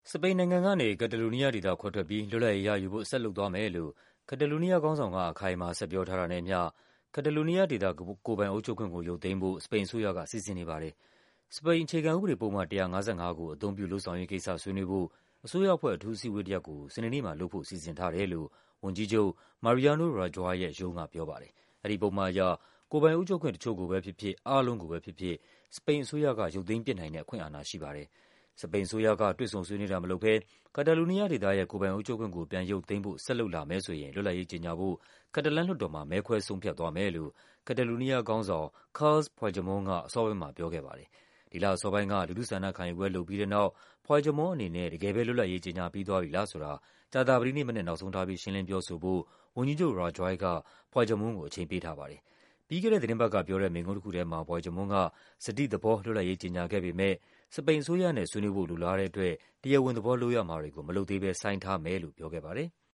စပိန်နိုင်ငံကနေ ကက်တလူနီးယားဒေသခွဲထွက်ပြီး လွတ်လပ်ရေးရယူဖို့ ဆက်လုပ်သွားမယ်လို့ ကက်တလူနီးယားခေါင်းဆောင်က အခိုင်အမာ ဆက်ပြောထားတာနဲ့အမျှ ကက်တလူနီးယားဒေသ ကိုယ်ပိုင်အုပ်ချုပ်ခွင့်ကို ရုပ်သိမ်းဖို့ စပိန်အစိုးရက စီစဉ်နေပါတယ်။ စပိန်အခြေခံဥပဒေပုဒ်မ ၁၅၅ ကို အသုံးပြုလုပ်ဆောင်ရေးကိစ္စ ဆွေးနွေးဖို့ အစိုးရအဖွဲ့ အထူးအစည်းအဝေးတရပ်ကို စနေနေ့မှာလုပ်ဖို့ စီစဉ်ထားတယ်လို့ ဝန်ကြီးချုပ် Mariano Rajoy ရဲ့ရုံးကပြောပါတယ်။ အဲဒီပုဒ်မအရ ကိုယ်ပိုင်အုပ်ချုပ်ခွင့် တချို့ကိုပဲဖြစ်ဖြစ်၊ အားလုံးကိုပဲဖြစ်ဖြစ် စပိန်အစိုးရက ရုပ်သိမ်းပစ်နိုင်တဲ့ အခွင့်အာဏာရှိပါတယ်။ စပိန်အစိုးရက တွေ့ဆုံဆွေးနွေးတာမလုပ်ဘဲ ကက်တလူနီးယားဒေသရဲ့ ကိုယ်ပိုင်အုပ်ချုပ်ခွင့်ကို ပြန်ရုပ်သိမ်းဖို့ ဆက်လုပ်လာမယ်ဆိုရင် လွတ်လပ်ရေးကြေညာဖို့ ကက်တလန်းလွှတ်တော်မှာ မဲခွဲဆုံးဖြတ်သွားမယ်လို့ ကက်တလူနီးယားခေါင်းဆောင် Carles Puigdemont က အစောပိုင်းမှာပြောခဲ့ပါတယ်။ ဒီလအစောပိုင်းက လူထုဆန္ဒခံယူပွဲလုပ်ပြီးတဲ့နောက် Puigdemont အနေနဲ့ တကယ်ပဲ လွတ်လပ်ရေး ကြေညာပြီးသွားပြီလားဆိုတာ ကြာသပတေးနေ့မနက် နောက်ဆုံးထားပြီး ရှင်းလင်းပြောဆိုဖို့ ဝန်ကြီးချုပ် Rajoy က Puigdemont ကို အချိန်ပေးထားပါတယ်။ ပြီးခဲ့တဲ့သီတင်းပတ်ကပြောတဲ့ မိန့်ခွန်းတခုထဲမှာ Puigdemont က စတိသဘော လွတ်လပ်ရေးကြေညာခဲ့ပေမယ့် စပိန်အစိုးရနဲ့ ဆွေးနွေးဖို့ လိုလားတဲ့အတွက် တရားဝင်သဘောလုပ်ရမှာတွေကို မလုပ်သေးဘဲ ဆိုင်းထားမယ်လို့ ပြောခဲ့ပါတယ်။